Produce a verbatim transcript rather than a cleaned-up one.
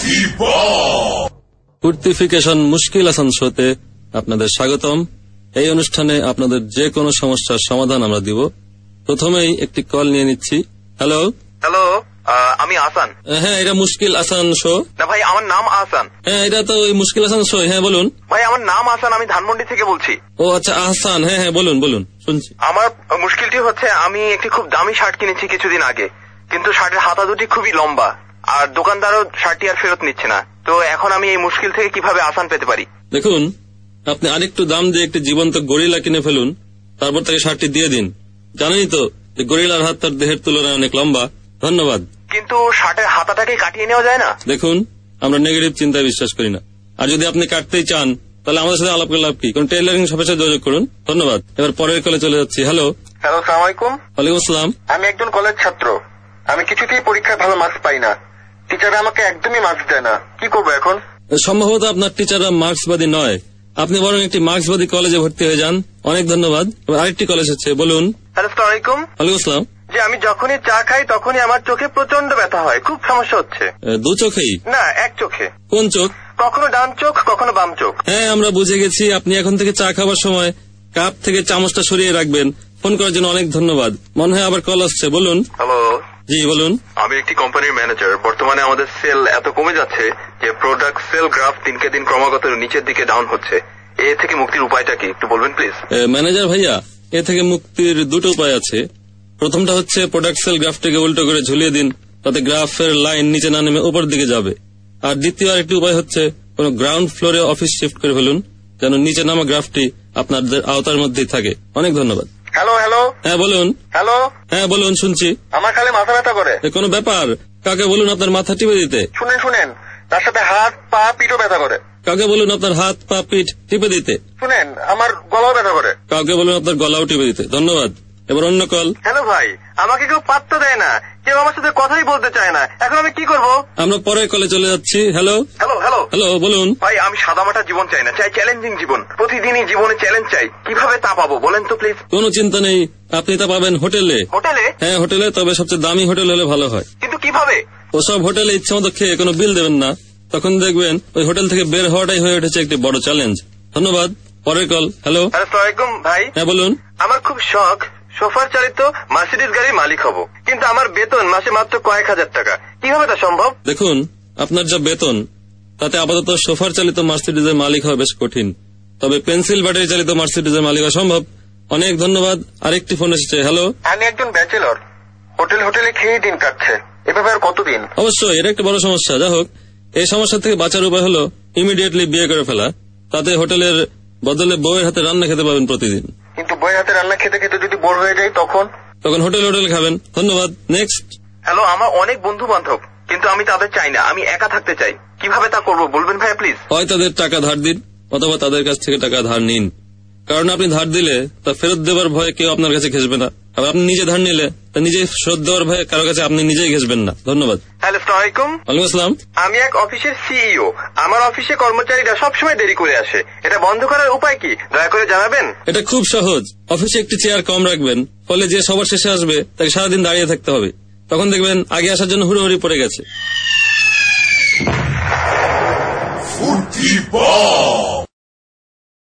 ফুর্তিফিকেশন মুশকিল আসান শোতে আপনাদের স্বাগতম। এই অনুষ্ঠানে আপনাদের যে কোনো সমস্যার সমাধান আমরা দিব। প্রথমেই একটি কল নিয়ে নিচ্ছি। হ্যালো হ্যালো, আমি আসান। হ্যাঁ, এটা মুশকিল আসান শো। না ভাই, আমার নাম আসান। হ্যাঁ, এটা তো ওই মুশকিল আসান শো। হ্যাঁ বলুন ভাই, আমার নাম আসান, আমি ধানমন্ডি থেকে বলছি। ও আচ্ছা, আহসান। হ্যাঁ হ্যাঁ বলুন বলুন, শুনছি। আমার মুশকিলটি হচ্ছে, আমি একটি খুব দামি শার্ট কিনেছি কিছুদিন আগে, কিন্তু শার্টের হাতা দুটি খুবই লম্বা, আর দোকানদারও শার্টটি আর ফেরত নিচ্ছে না। তো এখন আমি এই মুশকিল থেকে কিভাবে আসান পেতে পারি? দেখুন, আপনি আরেকটু দাম দিয়ে একটি জীবন্ত গরিলা কিনে ফেলুন, তারপর তাকে শার্টটি দিয়ে দিন। জানেনই তো যে গরিলার হাত তার দেহের তুলনায় অনেক লম্বা। ধন্যবাদ। কিন্তু শার্টের হাতাটাকে কাটিয়ে নেওয়া যায় না? দেখুন, আমরা নেগেটিভ চিন্তায় বিশ্বাস করি না। আর যদি আপনি কাটতেই চান তাহলে আমাদের সাথে আলাপ করে লাভ কি? কোন টেইলারিং শপের সাথে যোগাযোগ করুন। ধন্যবাদ। এবার পরের কলে চলে যাচ্ছি। হ্যালো হ্যালো, আসসালামু আলাইকুম। ওয়ালাইকুম আসসালাম। আমি একজন কলেজ ছাত্র। আমি কিছুতেই পরীক্ষায় ভালো মার্কস পাই না। টিচার আমাকে একদমই মার্কস দেয় না। কি করবো এখন? সম্ভবত আপনার টিচাররা মার্কসবাদী নয়। আপনি বরং একটি মার্কসবাদী কলেজে ভর্তি হয়ে যান। অনেক ধন্যবাদ। আরেকটি কলেজ হচ্ছে, বলুন। হ্যালো, আসসালামু আলাইকুম। ওয়ালাইকুম আসসালাম। যে আমি যখনই চা খাই তখনই আমার চোখে প্রচন্ড ব্যথা হয়, খুব সমস্যা হচ্ছে। দু চোখেই? না, এক চোখে। কোন চোখ? কখনো ডান চোখ, কখনো বাম চোখ। হ্যাঁ, আমরা বুঝে গেছি। আপনি এখন থেকে চা খাবার সময় কাপ থেকে চামচটা সরিয়ে রাখবেন। ফোন করার জন্য অনেক ধন্যবাদ। মনে হয় আবার কল আসছে, বলুন। হ্যালো। জি বলুন। আমি একটি কোম্পানির ম্যানেজার। বর্তমানে আমাদের সেল এত কমে যাচ্ছে যে প্রোডাক্ট সেল গ্রাফ দিনকে দিন ক্রমাগত নিচের দিকে ডাউন হচ্ছে। এ থেকে মুক্তির উপায়টা কি একটু বলবেন প্লিজ? ম্যানেজার ভাইয়া, এ থেকে মুক্তির দুটো উপায় আছে। প্রথমটা হচ্ছে প্রোডাক্ট সেল গ্রাফটাকে উল্টো করে ঝুলিয়ে দিন, তাতে গ্রাফের লাইন নিচে না নেমে উপর দিকে যাবে। আর দ্বিতীয় আরেকটি উপায় হচ্ছে কোন গ্রাউন্ড ফ্লোরে অফিস শিফট করে ফেলুন, যেন নিচে নামা গ্রাফটি আপনাদের আওতার মধ্যেই থাকে। অনেক ধন্যবাদ। Hello hello. হ্যাঁ বলুন। হ্যালো। হ্যাঁ বলুন, শুনছি। আমার খালি মাথা ব্যথা করে। কোনো ব্যাপার? কাকে বলুন আপনার মাথা টিপে দিতে? শুনেন শুনেন, তার সাথে হাত পা পিঠও ব্যথা করে। কাকে বলুন আপনার হাত পা পিঠ টিপে দিতে? শুনেন, আমার গলাও ব্যথা করে। কাউকে বলুন আপনার গলাও টিপে দিতে। ধন্যবাদ। এবার অন্য কল। হ্যালো ভাই, আমাকে কেউ পাত্তা দেয় না, কেউ আমার সাথে কথাই বলতে চায় না। এখন আমি কি করব? আমরা পরের কলে চলে যাচ্ছি। Hello hello hello. হ্যালো বলুন। ভাই, আমি সাদামাটা জীবন চাই না, চাই চ্যালেঞ্জিং জীবন। প্রতিদিনই জীবনে চ্যালেঞ্জ চাই। কিভাবে তা পাবো বলেন তো প্লিজ? কোনো চিন্তা নেই, আপনি তা পাবেন হোটেলে। হোটেলে? হ্যাঁ হোটেলে, তবে সবচেয়ে দামি হোটেল হলে ভালো হয়। কিন্তু কিভাবে? ওসব হোটেলে ইচ্ছা মতো খেয়ে কোনো বিল দেবেন না, তখন দেখবেন ওই হোটেল থেকে বের হওয়াটাই হয়ে উঠেছে একটি বড় চ্যালেঞ্জ। ধন্যবাদ। পরের কল। হ্যালো। আসসালামু আলাইকুম ভাই। হ্যাঁ বলুন। আমার খুব শখ সোফার চালিত মার্সিডিজ গাড়ির মালিক হব, কিন্তু আমার বেতন মাসে মাত্র কয়েক হাজার টাকা। কিভাবে তা সম্ভব? দেখুন, আপনার যা বেতন তাতে আপাতত সোফার চালিত মার্সিডিজের মালিক হওয়া বেশ কঠিন, তবে পেন্সিল ব্যাটারি চালিত মার্সিডিজের মালিক হওয়া সম্ভব। অনেক ধন্যবাদ। আরেকটি ফোন এসেছে। হ্যালো। আমি একজন ব্যাচেলর, হোটেল হোটেলে খেয়ে দিন কাটছে। এভাবে আর কতদিন? অবশ্যই এটা একটা বড় সমস্যা। যা হোক, এই সমস্যা থেকে বাঁচার উপায় হলো ইমিডিয়েটলি বিয়ে করে ফেলা। তাতে হোটেলের বদলে বউয়ের হাতে রান্না খেতে পাবেন প্রতিদিন। কিন্তু বউয়ের হাতে রান্না খেতে খেতে যদি বোর হয়ে যায় তখন? তখন হোটেল হোটেল খাবেন। ধন্যবাদ। নেক্সট। হ্যালো, আমার অনেক বন্ধু বান্ধব, কিন্তু আমি তাদের চাই না, আমি একা থাকতে চাই। কিভাবে তা করবো বলবেন ভাই প্লিজ? হয় তাদের টাকা ধার দিন, অথবা তাদের কাছ থেকে টাকা ধার নিন। কারণ আপনি ধার দিলে তা ফেরত দেওয়ার ভয়ে কেউ আপনার কাছে ঘেসবে না, আর আপনি নিজে ধার নিলে তা নিজে ফেরত দেওয়ার ভয়ে কারো কাছে আপনি নিজেই ঘেসবেন না। ধন্যবাদ। হ্যালো, আসসালামু আলাইকুম। ওয়ালাইকুম আসসালাম। আমি এক অফিসের সিইও। আমার অফিসে কর্মচারীরা সবসময় দেরি করে আসে। এটা বন্ধ করার উপায় কি দয়া করে জানাবেন? এটা খুব সহজ। অফিসে একটি চেয়ার কম রাখবেন, ফলে যে সবার শেষে আসবে তাকে সারাদিন দাঁড়িয়ে থাকতে হবে। তখন দেখবেন আগে আসার জন্য হুড়োহুড়ি পড়ে গেছে।